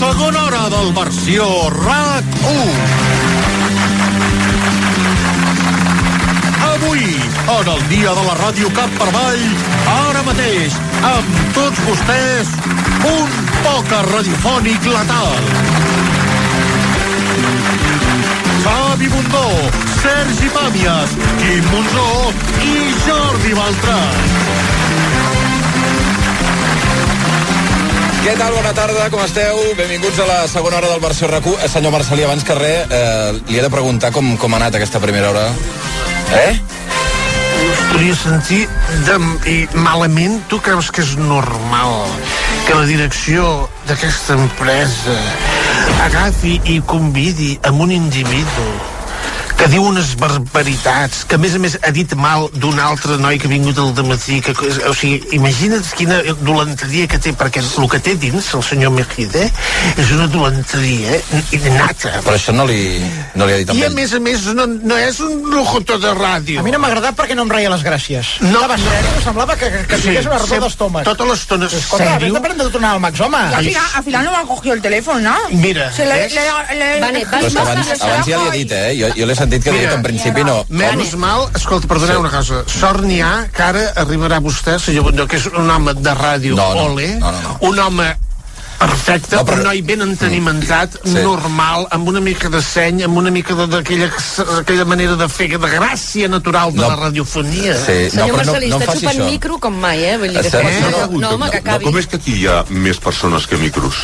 Segona hora del Versió RAC1. Avui, en el dia de la ràdio cap per avall, ara mateix, amb tots vostès, un pòquer radiofònic letal. Xavi Bundó, Sergi Pàmies, Quim Monzó i Jordi Beltrán. Què tal? Bona tarda, com esteu? Benvinguts a la segona hora del Versió RAC1. Senyor Marcelí, abans que res, li he de preguntar com ha anat aquesta primera hora. Es podria sentir malament. Tu creus que és normal que la direcció d'aquesta empresa agafi i convidi amb un individu que diu unes barbaritats, que a més ha dit mal d'un altre noi que ha vingut al dematí, o sigui, imagina't quina dolenteria que té, perquè el que té dins el senyor Mejide és una dolenteria innata. Però això no li ha dit amb ell. I a més no és un locutor de ràdio. A mi no m'ha agradat perquè no em reia les gràcies. No, estava sèrio, semblava que tingués una ardor d'estómac. Tota l'estona. Escolta, vés d'aprendre a tornar al Max, home. Al final no me ha cogido el teléfono, ¿no? Mira, Però és que abans ja li he dit, jo l'he sentit que en principi no. Menys mal, escolta, perdoneu una cosa, sort n'hi ha que ara arribarà vostè, senyor Bundó, que és un home de ràdio, un home perfecte, un noi ben entenimentat, normal, amb una mica de seny, amb una mica d'aquella manera de fer, de gràcia natural de la radiofonia. Senyor Marcelí, està xupant micro com mai, Vull dir que no, home, que acabi. Com és que aquí hi ha més persones que micros?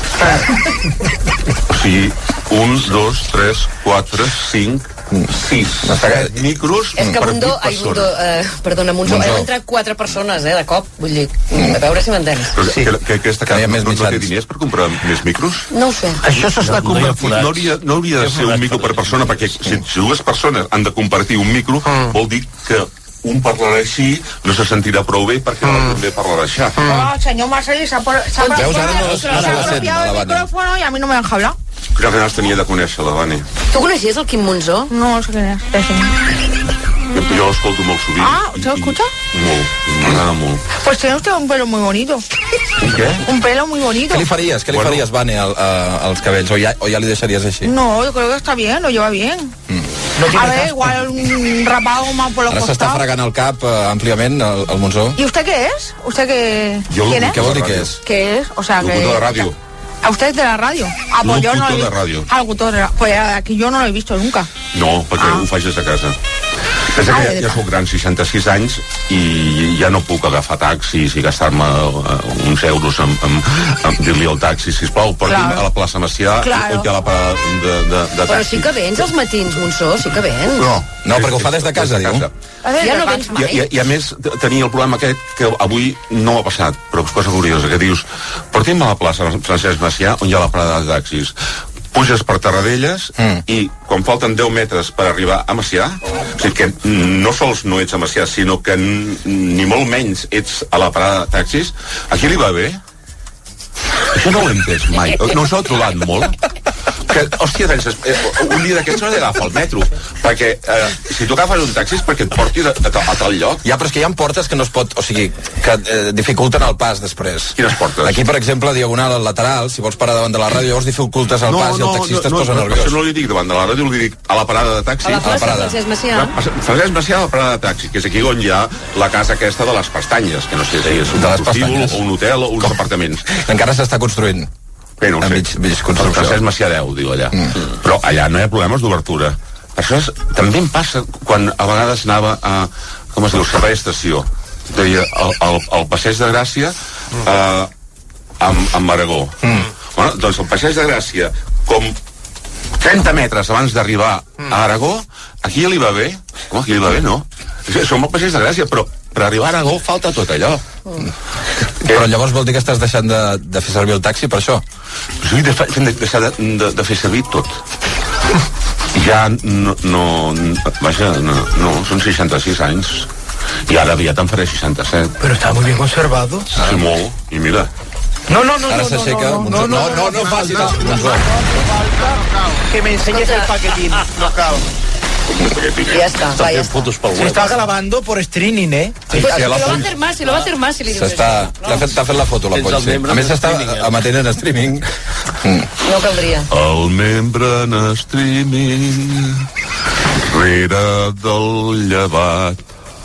O sigui, 1, 2, 3, 4, 5, 6 micros per 8 persones. Perdona, Monzó, hem entrat 4 persones, de cop, vull dir, a veure si m'entens. Però que aquesta casa no té diners per comprar més micros? No ho sé. Això s'està convertint. No hauria de ser un micro per persona, perquè si dues persones han de compartir un micro, vol dir que un parlarà així, no se sentirà prou bé perquè l'altre també parlarà així. Señor Marcelí, se ha apropiado el micrófono y a mí no me deja hablar. Crec que tenia de conèixer la Vane. Tu coneixies el Quim Monzó? No sé quién es. Jo l'escolto molt sovint. ¿Se lo escucha? Molt, m'agrada molt. Pues tiene usted un pelo muy bonito. ¿Qué? Un pelo muy bonito. Què li faries, Vane, als cabells? O ja li deixaries així? No, yo creo que está bien, lo lleva bien. A ver, igual un rapado más por los costados. Ara s'està fregant el cap àmpliament, el Monzó. ¿Y usted qué es? ¿Usted qué? ¿Quién es? Què vol dir que és? ¿Qué es? O sea, que... Locutor de ràdio. ¿A usted es de la radio? Pues yo no de ràdio. Locutor de ràdio. Pues aquí yo no lo he visto nunca. No, perquè ho faig des de casa. Pensa que ja soc gran, 66 anys, i ja no puc agafar taxis i gastar-me uns euros amb dir-li al taxi, sisplau, porti'm a la plaça Macià o que a la parada de taxi. Però sí que vens els matins, Monzó, sí que vens. No, perquè ho fa des de casa, diu. Ja no vens mai. I a més, tenia el problema aquest que avui no m'ha passat, però és cosa curiosa, que dius, porti'm a la plaça Francesc Macià, on hi ha la parada de taxis. Puges per Terradelles i quan falten 10 metres per arribar a Macià, o sigui que no sols no ets a Macià, sinó que ni molt menys ets a la parada de taxis, aquí li va bé? Això no ho he entès mai. No us ho heu trobat molt? Que, hòstia, penses, un dia d'aquests no he d'agafar el metro, perquè si tu agafes un taxi és perquè et portis a tal lloc. Ja, però és que hi ha portes que no es pot, o sigui, que dificulten el pas després. Quines portes? Aquí, per exemple, diagonal al lateral, si vols parar davant de la ràdio, llavors dificultes el pas i el taxista es posa nerviós. Això no li dic davant de la ràdio, li dic a la parada de taxi. A la plaça Francesc Macià. Francesc Macià a la parada de taxi, que és aquí on hi ha la casa aquesta de les pestanyes, que no sé si és un prostíbul o un hotel o uns apartaments. Encara s'està construint. Bé, no ho sé. Mig construcció. Francesc Macià 10, diu allà. Però allà no hi ha problemes d'obertura. Això també em passa quan a vegades anava a, com es diu, servei d'estació. Deia, al Passeig de Gràcia amb Aragó. Bueno, doncs el Passeig de Gràcia, com 30 metres abans d'arribar a Aragó, aquí ja li va bé. Com aquí li va bé, no? Som al Passeig de Gràcia, però per arribar a Aragó falta tot allò. Però llavors vol dir que estàs deixant de fer servir el taxi per això? Sí, deixar de fer servir tot. Ja són 66 anys. I ara aviat em faré 67. Pero está muy bien conservado. Sí, molt. I mira. Ara s'aixeca. No facis això. Que me enseñes el paquetín. No cal. Ya está, va, ya está. Se está grabando por streaming, Pues si lo va a hacer más, si lo va a hacer más, si li dius T'ha fet la foto, la Poll, sí. A més, s'està emetent en streaming No caldria. El membre en streaming rere del llevat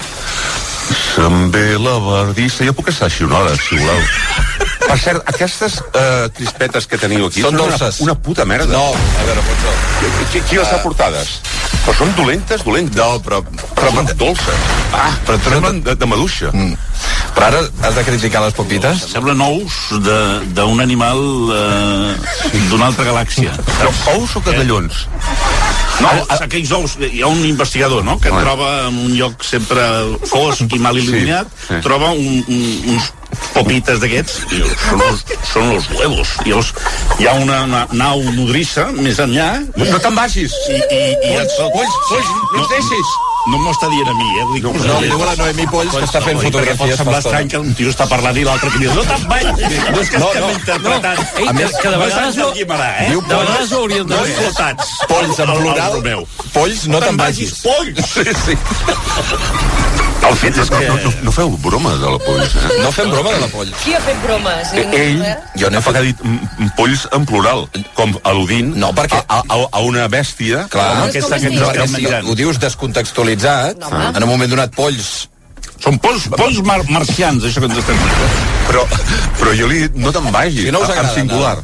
se'n ve la verdissa. Jo puc estar així una hora, si voleu. Per cert, aquestes crispetes que teniu aquí són dolces. Una puta merda. No, a veure, pots... Qui les ha portades? Però són dolentes. No, però dolces. Però semblen de maduixa. Però ara has de criticar les popites? Semblen ous d'un animal d'una altra galàxia. Però ous o cagallons? No, aquells ous, hi ha un investigador, no?, que troba en un lloc sempre fosc i mal il·luminat, troba uns popites d'aquests, i són els huevos. I hi ha una nau nodrissa més enllà. No te'n vagis! Polls, no et deixis! No m'ho està dient a mi, No, diu la Noemí Polls, que està fent fotografies. Pot semblar estrany que un tio està parlant i l'altre que diu, no te'n vagis! No és que estem interpretant. A més, que de vegades no... De vegades ho hauríem de fer. Polls en plural. Polls, no te'n vagis. Polls! Sí. El fet és que no feu broma de la Polls, eh? No fem broma de la Poll. Qui ha fet bromes? Ell, jo n'he fet dit polls en plural, com al·ludint a una bèstia. Clar, ho dius descontextualitzat, en un moment donat polls. Són polls marcians, això que ens estem dient. Però jo li he dit, no te'n vagis, en singular.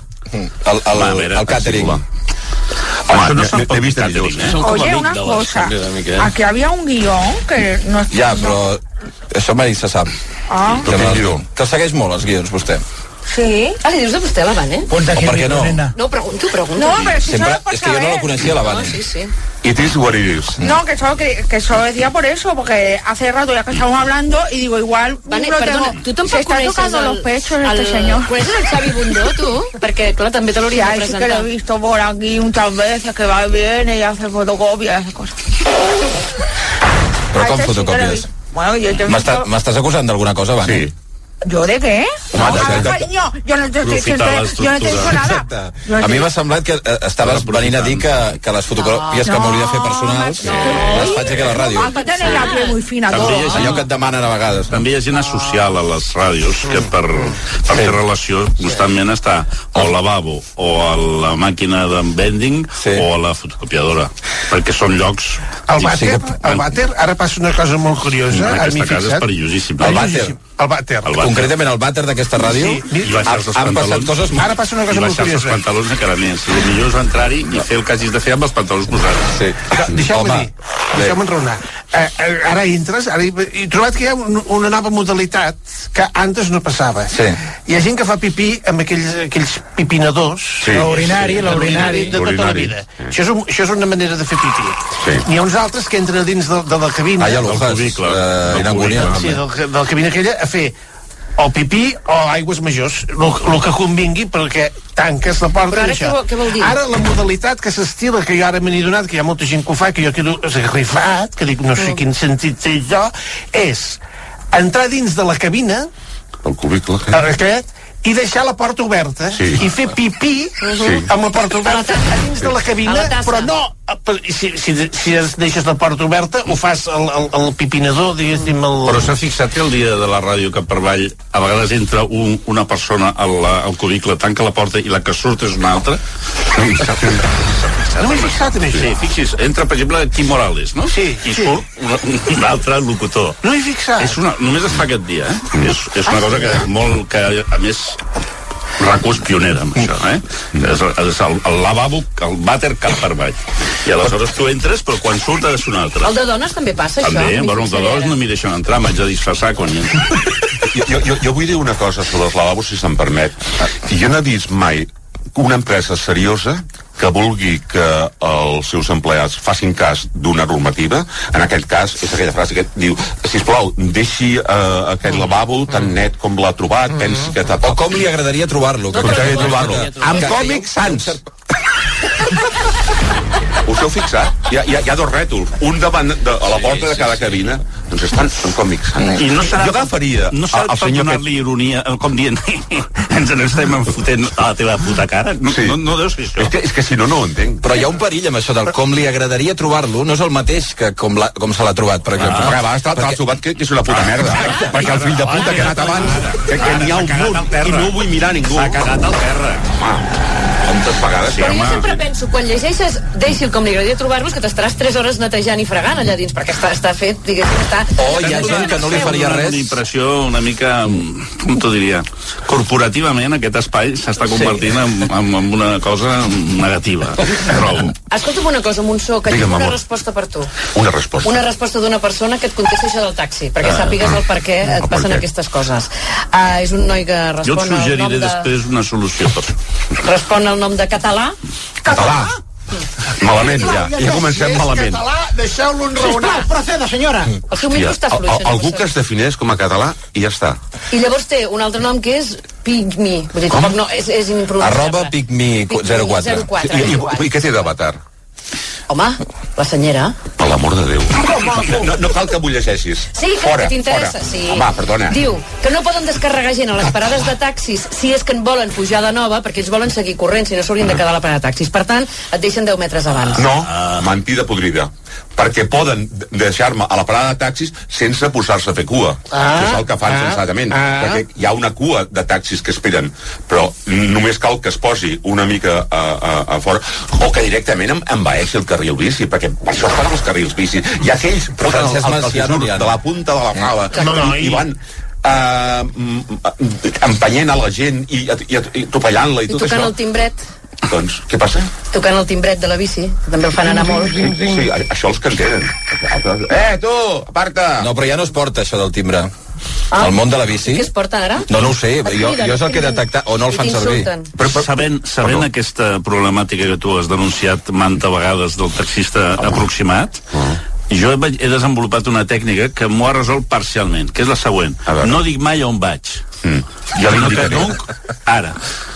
El càtering. Home, he vist millors. Oye, una cosa, aquí había un guión que no... Ja, però això mai se sap. Que segueix molt els guions, vostè. Sí. Li dius de vostè, la Vane? O per què no? No, pregunto. No, pero si solo por és que jo no la coneixia, la Vane. Sí. It is what it is. No, que solo decía por eso, porque hace rato ya que estamos hablando y digo, igual... Vane, perdona, tu tampoc se está tocando los pechos este señor. Coneixes el Xavi Bundó, tu? Perquè, clar, també te l'hauria de presentar. Sí que lo he visto por aquí muchas veces, que va y viene y hace fotocopias y hace cosas. Però com fotocopies? Bueno, yo te he visto... M'estàs acusant d'alguna cosa, Vane? Sí. ¿Yo de qué? Cariño, yo no te he dicho nada. A mi m'ha semblat que estaves venint a dir que les fotocopies que m'hauria de fer personals les faig aquí a la ràdio. Aquí tenéis la piel muy fina, todo. Allò que et demanen a vegades. També hi ha gent asocial a les ràdios que per fer relació constantment està o al lavabo o a la màquina de vending o a la fotocopiadora, perquè són llocs... El vàter, ara passa una cosa molt curiosa. Aquesta casa és perillosíssima. El vàter. Concretament el vàter d'aquesta ràdio han passat coses... Ara passa una cosa molt curiosa. I baixar els pantalons encara més. I millor és entrar-hi i fer el que hagis de fer amb els pantalons posats. Sí. Deixeu-me enraonar. Ara entres i he trobat que hi ha una nova modalitat que antes no passava. Hi ha gent que fa pipí amb aquells pipinadors. L'urinari. De tota la vida. Això és una manera de fer pipí. N'hi ha uns altres que entren dins de la cabina. Allà l'Ujas, Inangúnia. Sí, de la cabina aquella a fer o pipí o aigües majors, el que convingui, perquè tanques la porta. Però ara què vol dir? Ara la modalitat que s'estila, que jo ara me n'he donat, que hi ha molta gent que ho fa, que jo quedo esgarrifat, que dic no sé quin sentit té jo, és entrar dins de la cabina, el cubicle aquest, i deixar la porta oberta i fer pipí amb la porta oberta dins de la cabina, però no si deixes la porta oberta ho fas el pipinador, diguéssim. Però s'ha fixat que el dia de la ràdio Cap per Avall a vegades entra una persona al cubicle, tanca la porta i la que surt és una altra? No m'he fixat en això. Sí, fixis, entra per exemple Quim Morales, no? Sí. I surt un altre locutor. No m'he fixat. Només es fa aquest dia, és una cosa que a més RAC1 és pionera amb això, és el lavabo, el vàter Cap per Avall. I aleshores tu entres, però quan surt ha de ser un altre. El de dones també passa, això? També, bueno, el de dones no m'hi deixen entrar, m'haig de disfressar quan hi entro. Jo vull dir una cosa sobre els lavabos, si se'm permet. Jo no he vist mai una empresa seriosa que vulgui que els seus empleats facin cas d'una normativa. En aquest cas és aquella frase que diu, sisplau, deixi aquest lavabo tan net com l'ha trobat, pensi que o com li agradaria trobar-lo. Amb còmics sans. Us heu fixat? Hi ha dos rètols, un davant a la porta de cada cabina, doncs estan en còmics sans. I no serà, jo agafaria no serà per donar-li ironia, com dient ens n'estem enfotent a la teva puta cara? No deus fer això. És que si no ho entenc. Però hi ha un perill amb això del com li agradaria trobar-lo, no és el mateix que com se l'ha trobat, per exemple. Perquè a vegades t'ha trobat que és una puta merda. Perquè el fill de puta que ha anat abans, que n'hi ha un munt i no vull mirar ningú. S'ha cagat al terra. Quantes vegades? Però jo sempre penso, quan llegeixes Deixi'l com li agradaria trobar-los, que t'estaràs 3 hores netejant i fregant allà dins, perquè està fet, diguéssim, està... Hi ha gent que no li faria res. Una impressió una mica, com t'ho diria, corporativament aquest espai s'està convertint en una cosa negativa. Escolta'm una cosa, Monsó, que tinc una resposta per tu. Una resposta? Una resposta d'una persona que et contesti això del taxi, perquè sàpigues el per què et passen aquestes coses. És un noi que respon jo et suggeriré després una solució per això. Respon el nom de Català. Català? Malament, ja comencem malament. Català, deixeu-lo enraonar. Proceda, senyora. El seu micro està fluix. Algú que es defineix com a català i ja està. I llavors té un altre nom que és Pigmi. Vull dir, tampoc no, és impronunciable. @pigmi04. I què té d'avatar? Home, la senyera. Per l'amor de Déu. No cal que m'ho llegeixis. Sí, que t'interessa, sí. Home, perdona. Diu que no poden descarregar gent a les parades de taxis si és que en volen pujar de nova, perquè ells volen seguir corrent, si no s'haurien de quedar a la parada de taxis. Per tant, et deixen 10 metres abans. No, mentida podrida. Perquè poden deixar-me a la parada de taxis sense posar-se a fer cua. Que és el que fan sensatament. Perquè hi ha una cua de taxis que esperen, però només cal que es posi una mica a fora, o que directament envaeixi el carril bici, perquè per això estan els carrils bici. Hi ha aquells de la punta de la pala i van empenyent a la gent i atropellant-la i tot això. I tocant el timbret. Doncs, què passa? Tocant el timbret de la bici, que també el fan anar molt. Sí, això els que entenen. Tu, aparta! No, però ja no es porta això del timbre. El món de la bici. Què es porta ara? No ho sé, jo és el que he detectat, o no el fan servir. Però sabent aquesta problemàtica que tu has denunciat manta vegades del taxista aproximat, jo he desenvolupat una tècnica que m'ho ha resolt parcialment, que és la següent. No dic mai on vaig. Ja l'indicaré. Ara.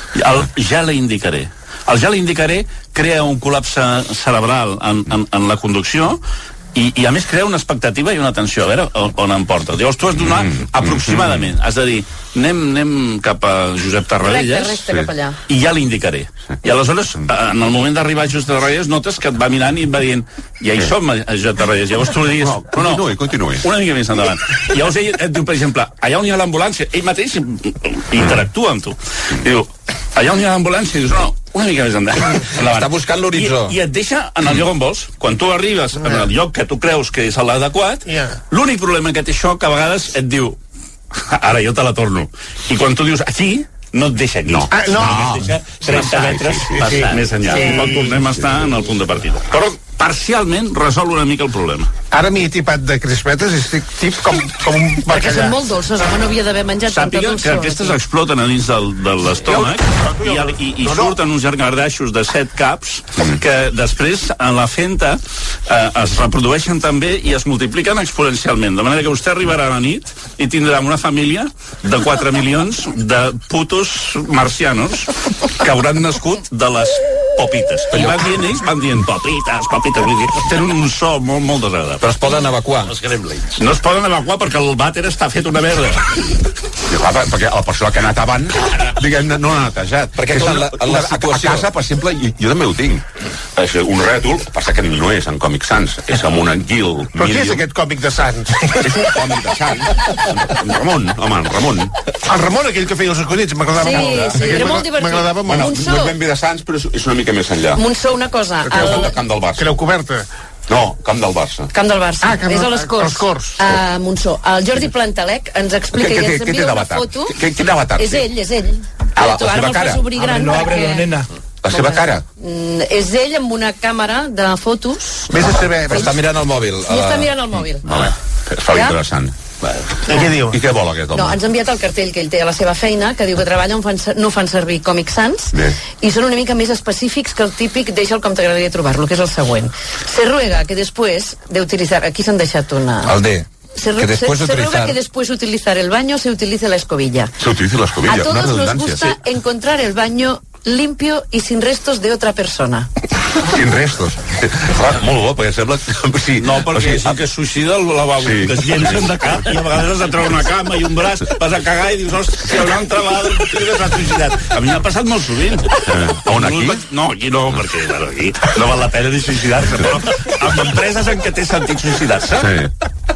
Ja la indicaré. El ja la indicaré crea un col·lapse cerebral en la conducció i a més crea una expectativa i una tensió, a veure on em porta. Llavors tu has de donar aproximadament, has de dir anem cap a Josep Tarradellas i ja l'indicaré. I aleshores, en el moment d'arribar a Josep Tarradellas, notes que et va mirant i et va dient ja hi som a Josep Tarradellas. Llavors tu li digues, continuï. Una mica més endavant. I llavors ell et diu, per exemple, allà on hi ha l'ambulància, ell mateix interactua amb tu. Diu, allà on hi ha l'ambulància, i dius, no, una mica més endavant. Està buscant l'horitzó. I et deixa en el lloc on vols. Quan tu arribes en el lloc que tu creus que és l'adequat, l'únic problema que té això que a vegades et diu ara jo te la torno. I quan tu dius aquí, no et deixa aquí. Et deixa 30 metres més enllà. Quan tornem a estar en el punt de partida. Però parcialment resol una mica el problema. Ara m'hi he tipat de crispetes i estic tip com un bacallà. Perquè són molt dolces, home, no havia d'haver menjat tanta dolçor. Sàpiga que aquestes exploten a dins de l'estómac i surten uns llargardeixos de 7 caps que després en la fenta es reprodueixen també i es multipliquen exponencialment. De manera que vostè arribarà a la nit i tindrà una família de 4 milions de putos marcianos que hauran nascut de les popites. I van dient popites, tenen un so molt desagradable. Però es poden evacuar. Els gremlins. No es poden evacuar perquè el vàter està fet una merda. Perquè la persona que ha anat abans, diguem-ne, no l'ha netejat. Perquè la situació... A casa, per exemple, jo també ho tinc. Un rètol, passa que no és en Còmic Sans, és amb una guil. Però què és aquest còmic de Sants? És un còmic de Sants. En Ramon, home, en Ramon. El Ramon, aquell que feia els acudits, m'agradava molt. Sí, era molt divertit. M'agradava molt. No és ben bé de Sants, però és una mica més enllà. Monsó, una cosa. Camp del Barça. Creu coberta. No, Camp del Barça. Camp del Barça. És a les Corts. Monsó. El Jordi Plantalec ens explica i ens envia una foto. Quin avatar? És ell. La seva cara. No abre la nena. La seva cara. És ell amb una càmera de fotos. Vés a saber. Però està mirant el mòbil. I està mirant el mòbil. Es fa interessant. I què diu? I què vol aquest home? No, ens ha enviat el cartell que ell té a la seva feina, que diu que treballa no fan servir Còmic Sans i són una mica més específics que el típic deixa'l com t'agradaria trobar-lo, que és el següent. Se ruega que después de utilizar... Aquí s'han deixat una... El D. Se ruega que después de utilizar el baño se utilice la escobilla. Se utilice la escobilla, a todos una nos gusta encontrar el baño limpio y sin restos de otra persona. Sin restos. Clar, molt bo, perquè sembla... Sí, no, perquè és que es suïcida el lavabo, que es llencen de cap, i a vegades has de treure una cama i un braç, vas a cagar i dius, hòstia, una altra vegada que s'ha suïcidat. A mi m'ha passat molt sovint. On, aquí? No, aquí no, perquè aquí no val la pena ni suïcidar-se, però amb empreses en què té sentit suïcidar-se.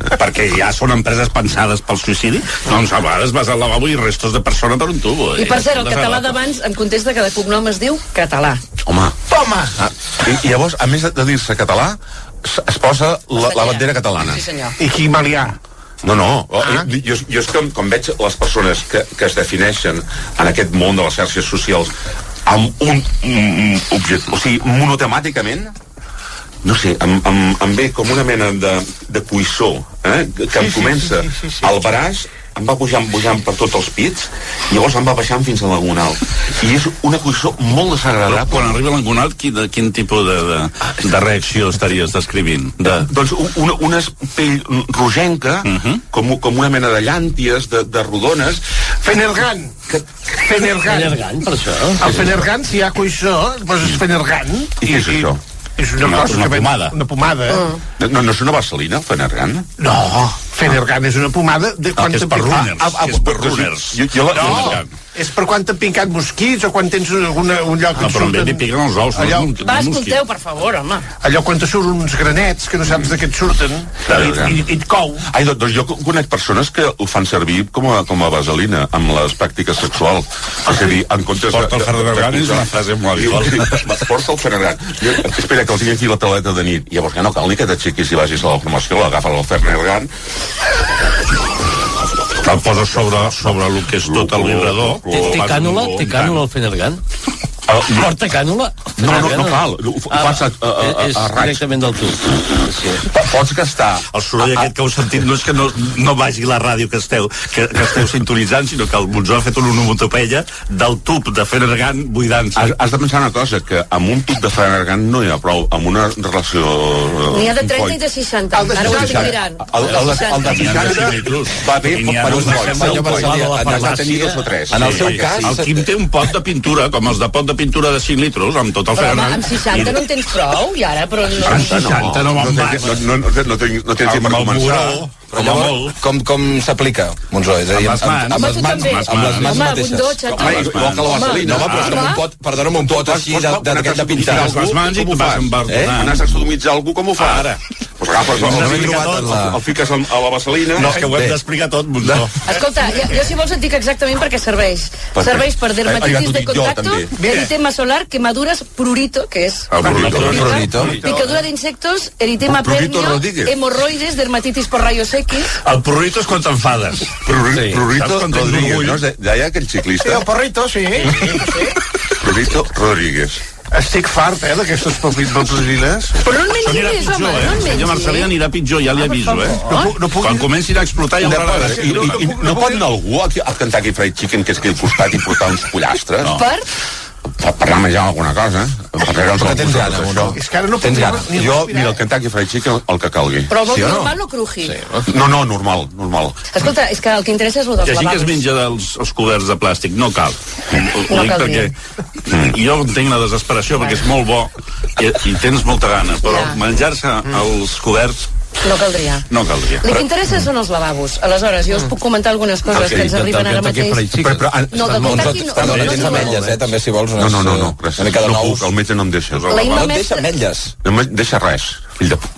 perquè ja són empreses pensades pel suïcidi, doncs a vegades vas al lavabo i restos de persona per un tubo. I per cert, el català d'abans em contesta que de cognom es diu català. Home. Toma! I llavors, a més de dir-se català, es posa la bandera catalana. Sí, senyor. I qui malià? No. Jo és que com veig les persones que es defineixen en aquest món de les xarxes socials amb un objecte, o sigui, monotemàticament, no sé, em ve com una mena de cuissó, que em comença al braç, em va pujant per tots els pits, i llavors em va baixant fins a l'agonal. I és una cuissó molt desagradable. Quan arriba a l'agonal, quin tipus de reacció estaries descrivint? Doncs una pell rogenca, com una mena de llànties, de rodones. Fenergan, per això. El Fenergan, si hi ha cuissó, poses Fenergan. I què és això? És una cosa que pomada. Una pomada. No és una vaselina, el Fenergan? No, Fenergan és una pomada de quan que és per runners. És per runners. No, és per quan t'han picat mosquits o quan tens un lloc que et però surten... em piquen els ous. Va, escolteu, per favor, home. Allò quan te surten uns granets que no saps de què et surten i et cou. Ai, doncs jo conec persones que ho fan servir com a vaselina amb les pràctiques sexuals. És a dir, en comptes de... Porta el Fenergan és una frase molt habitual. Porta el Fenergan. Espera, que el tinc aquí la taleta de nit. I llavors ja no cal ni que t'aixequis i vagis a la formació, l'agafes el Fenergan. El poses sobre el que és tot el vibrador. Té cànula el Fenergan? Porta cànula? No cal. Ho fas a raig. Directament del tub. Pots gastar. El soroll aquest que heu sentit no és que no vagi la ràdio que esteu sintonitzant, sinó que el Monzó ha fet una onomatopeia del tub de Fenergan buidant-se. Has de pensar una cosa, que amb un tub de Fenergan no hi ha prou, amb una relació... N'hi ha de 30 i de 60. Ara ho estic mirant. El de 60 va bé per un coll. N'has de tenir 2 o 3. En el seu cas... El Quim té un pot de pintura, com els de pot de pintura de 5 litres, amb tot el Però home, Fenergan. amb 60 no en tens prou, i ara, però no... Amb 60 no me'n vas. No tens temps per començar. Però llavors, com s'aplica, Monzó? És a dir, amb les mans. Home, tu també. amb les mans mateixes. Bundó, xato. Igual que la vaselina. No, però és que amb un pot, perdona'm, un pot així d'aquest de pintar. Les mans i tu vas embardonant. Quan has de sodomitzar algú, com ho fa? Ara. Pues agafes el fiques a la vaselina. No, és que ho hem d'explicar tot, Monzó. Escolta, jo si vols et dic exactament per què serveix. Serveix per dermatitis de contacto, eritema solar, quemaduras, prurito, que és... Prurito. Picadura d'insectos, eritema Prurito pernio, Rodríguez. hemorroides, dermatitis por rayos X. El prurito és quan t'enfades. Prurito Rodríguez, no? Deia aquell ciclista. Porrito, sí. Prurito Rodríguez. Estic fart, d'aquestes paperines. Però no en mengis, home, no en mengis. Senyor Marcelí anirà pitjor, ja li aviso, No puc... Quan comencin a explotar ja haurà de ser. I no pot anar algú al Kentucky Fried Chicken, que és aquí al costat, i portar uns pollastres? Per anar a menjar alguna cosa. Però tens gana, no? És que ara no puc... Tens gana. Jo, mira, el Kentucky Fried Chicken, el que calgui. Però vol Sí o no? normal o cruji? No, normal. Escolta, és que el que interessa és el dels Hi ha gent que es lavabos. menja els coberts de plàstic, no cal. Ho dic caldria. perquè jo entenc la desesperació, perquè és molt bo i tens molta gana, però Ja. menjar-se els coberts No caldria. no caldria. El que interessa són els lavabos. Aleshores, jo us puc comentar algunes coses que ens arriben ara mateix. No, del Kentucky no. Perdona, no tens diuen. ametlles, també, si vols. No, Una mica de no nous. puc, el metge no em deixa. La Imma No et deixa Mestre... ametlles. No em deixa res, fill de...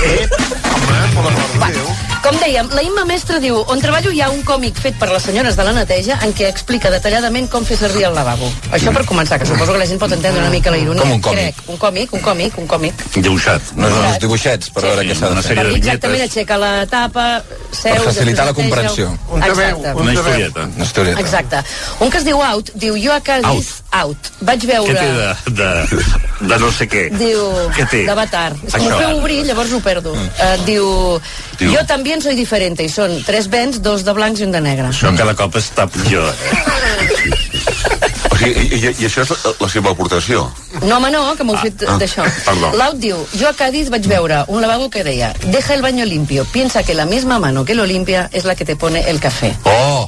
Com dèiem, la Imma Mestre diu: on treballo hi ha un còmic fet per les senyores de la neteja en què explica detalladament com fer servir el lavabo. Això per començar, que suposo que la gent pot entendre una mica la ironia. Com un còmic? Crec. Un còmic. Dibuixat. No, uns dibuixets, per veure què s'ha de una fer. sèrie Per de dir exactament, vinyetes. aixeca la tapa, seu... Per facilitar la després comprensió. neteja-ho. Exacte. Una historieta. Una historieta. Exacte. Un que es diu Out, diu: jo a Cádiz, Out. Vaig veure... Què té de no sé què? Diu, Què té? d'Avatar. És que m'ho Això. feu obrir, llavors ho perdo. Diu, jo també soy diferente, i són 3 vents, 2 de blancs i un de negre. Això cada cop està pitjor. O sigui, i això és la seva aportació? No, home, no, que m'ho he fet d'això. perdó. L'Aut diu: jo a Cádiz vaig veure un lavabo que deia: deja el baño limpio, piensa que la misma mano que lo limpia es la que te pone el café. Oh!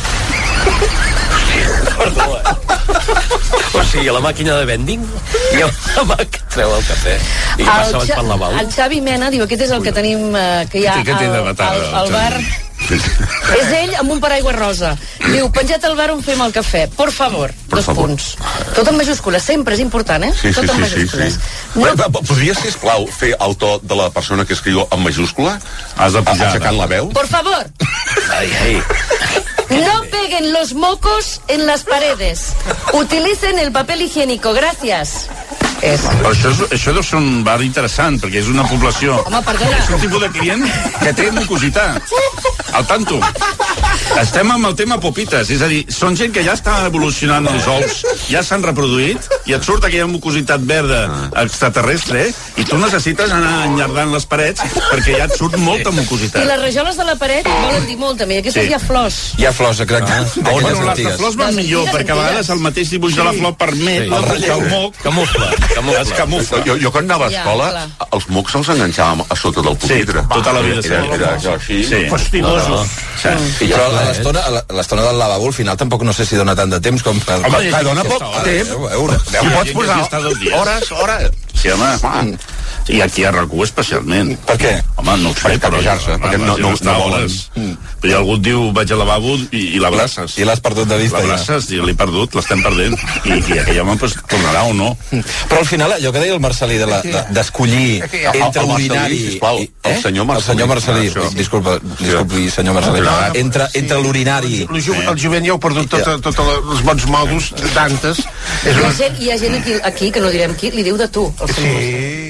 O sigui, a la màquina de vending hi ha una mà que treu el cafè i passa abans pel lavabo. El Xavi Mena diu: aquest és el que tenim, que hi ha Què té d'Avatar, al bar... És ell amb un paraigua rosa. Diu, penjat al bar on fem el cafè. Por favor. Por favor. Punts. Tot en majúscules, sempre és important, eh? Sí, Tot en majúscules. No... Podria, sisplau, fer el to de la persona que escriu en majúscula? Has de pujar, aixecant la veu? Por favor. Ai. No peguen los mocos en las paredes. Utilicen el papel higiénico. Gracias. Però això deu ser un bar interessant, perquè és una població... Home, perdona. És un tipus de client que té mucositat. Al tanto. Estem amb el tema popites, és a dir, són gent que ja està evolucionant els ous, ja s'han reproduït, i et surt aquella mucositat verda extraterrestre, i tu necessites anar enllardant les parets perquè ja et surt molta mucositat. I les rajoles de la paret volen dir molt, també. Aquestes hi ha flors. Hi ha flors, exacte. Bueno, les de flors van millor, perquè a vegades el mateix dibuix de la flor permet que el moc es camufla. Jo quan anava a escola, els mocs els enganxàvem a sota del pupitre. Tota la vida. Era així. Fastinosos. Però l'estona del lavabo al final tampoc no sé si dona tant de temps com... Home, que dona poc temps. Hi pots posar hores. Sí, home. I aquí a RAC1 especialment. Per què? Home, no ho sé, però perquè no està hores. Però algú et diu, vaig al lavabo i l'abraces. I l'has perdut de vista. L'abraces i l'he perdut, l'estem perdent. I aquell home pues, tornarà o no. Però al final, allò que deia el Marcelí d'escollir entre l'urinari... El senyor Marcelí. Disculpi, senyor Marcelí. Entre l'urinari... El jovent ja heu perdut tots els bons modus d'antes. Hi ha gent aquí, que no direm qui, li diu de tu, el senyor.